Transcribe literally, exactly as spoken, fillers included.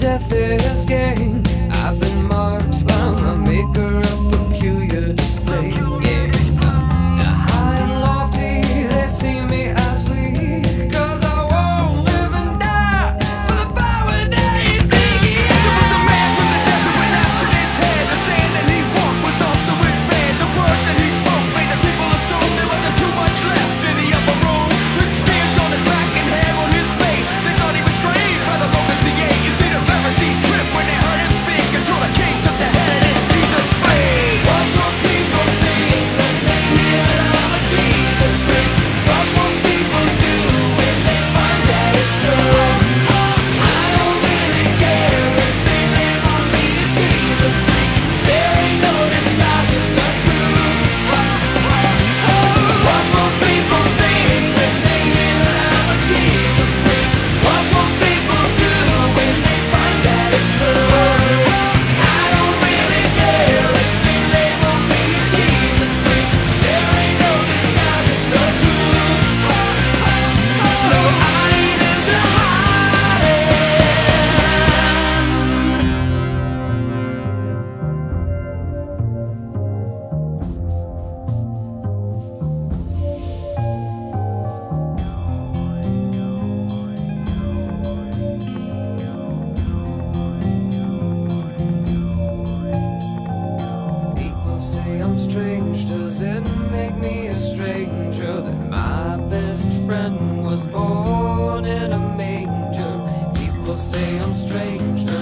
death is gain. I've been marked by my maker, a peculiar display. Yeah. Now high and lofty, they see me as weak, 'cause I won't live and die for the power that he seeks. There was a man from the desert with axe in his head. The sand that he walked was also his bed. The words that he spoke made the people assume there wasn't too much left in the upper room. With skins on his back and hair on his face, they thought he was strange by the locusts he ate. You see the Pharisees trip when they heard him speak, until the king took the head and it's Jesus free. What will people think when they hear that I'm a Jesus freak? What will people do when they find that it's true? I don't really care if they label me a Jesus freak. There ain't no disguising the truth. What will people think when they hear that I'm a Jesus freak? What will people do when they find that it's true? I don't really care if they label me a Jesus freak. There ain't no disguising the truth. No, I ain't into hiding. People say I'm strange, does it make me a stranger that my best friend was born in a manger? People say I'm strange,